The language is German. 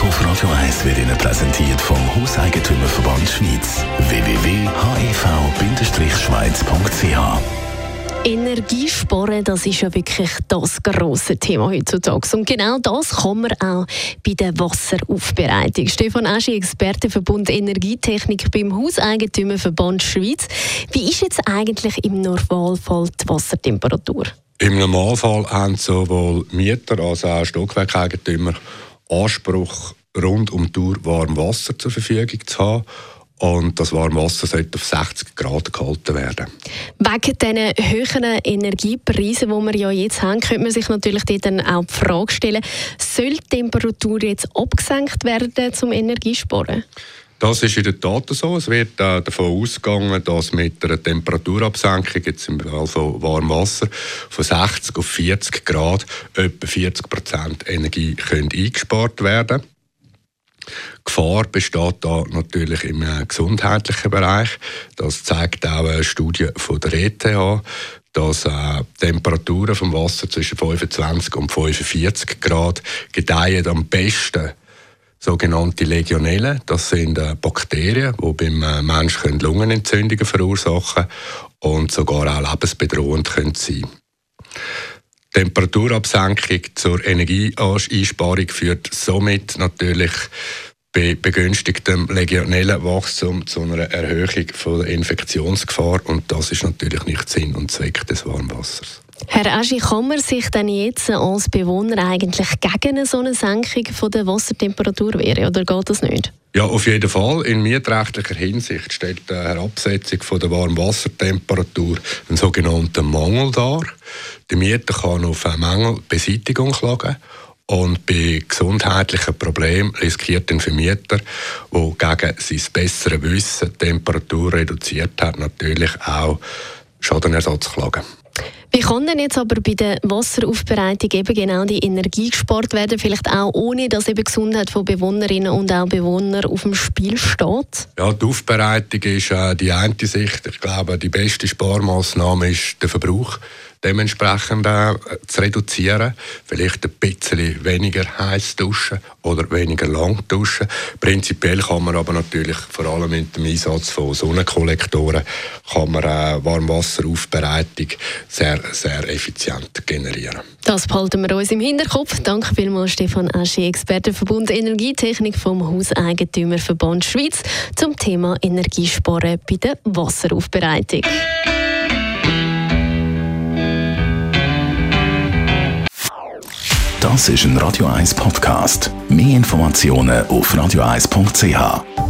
auf Radio 1 wird Ihnen präsentiert vom Hauseigentümerverband Schweiz. www.hev-schweiz.ch. Energiesparen, das ist ja wirklich das grosse Thema heutzutage. Und genau das kann man auch bei der Wasseraufbereitung. Stefan Aschi, Expertenverbund Energietechnik beim Hauseigentümerverband Schweiz. Wie ist jetzt eigentlich im Normalfall die Wassertemperatur? Im Normalfall haben sowohl Mieter als auch Stockwerkeigentümer Anspruch, rund um die Uhr warm Wasser zur Verfügung zu haben. Und das warme Wasser sollte auf 60 Grad gehalten werden. Wegen diesen höheren Energiepreisen, die wir ja jetzt haben, könnte man sich natürlich dann auch die Frage stellen, soll die Temperatur jetzt abgesenkt werden zum Energiesparen? Das ist in der Tat so. Es wird davon ausgegangen, dass mit einer Temperaturabsenkung, jetzt im Fall von warmem Wasser, von 60 auf 40 Grad etwa 40% Energie eingespart werden können. Gefahr besteht da natürlich im gesundheitlichen Bereich. Das zeigt auch eine Studie von der ETH, dass Temperaturen vom Wasser zwischen 25 und 45 Grad gedeihen am besten sogenannte Legionellen. Das sind Bakterien, die beim Menschen Lungenentzündungen verursachen und sogar auch lebensbedrohend sein können. Temperaturabsenkung zur Energieeinsparung führt somit natürlich bei begünstigtem Legionellenwachstum zu einer Erhöhung von der Infektionsgefahr, und das ist natürlich nicht Sinn und Zweck des Warmwassers. Herr Aschi, kann man sich denn jetzt als Bewohner eigentlich gegen so eine Senkung von der Wassertemperatur wehren, oder geht das nicht? Ja, auf jeden Fall. In mietrechtlicher Hinsicht stellt die Herabsetzung von der Warmwassertemperatur einen sogenannten Mangel dar. Der Mieter kann auf eine Mängelbeseitigung klagen. Und bei gesundheitlichen Problemen riskiert der Vermieter, der gegen sein besseres Wissen die Temperatur reduziert hat, natürlich auch Schadenersatz klagen. Wie kann denn jetzt aber bei der Wasseraufbereitung eben genau die Energie gespart werden, vielleicht auch ohne, dass eben die Gesundheit von Bewohnerinnen und auch Bewohnern auf dem Spiel steht? Ja, die Aufbereitung ist die eine Sicht. Ich glaube, die beste Sparmaßnahme ist, der Verbrauch dementsprechend zu reduzieren. Vielleicht ein bisschen weniger heiß duschen oder weniger lang duschen. Prinzipiell kann man aber natürlich, vor allem mit dem Einsatz von Sonnenkollektoren, kann man Warmwasseraufbereitung sehr, sehr effizient generieren. Das behalten wir uns im Hinterkopf. Danke vielmals, Stefan Aschi, Expertenverbund Energietechnik vom Hauseigentümerverband Schweiz, zum Thema Energiesparen bei der Wasseraufbereitung. Das ist ein Radio 1 Podcast. Mehr Informationen auf radio1.ch.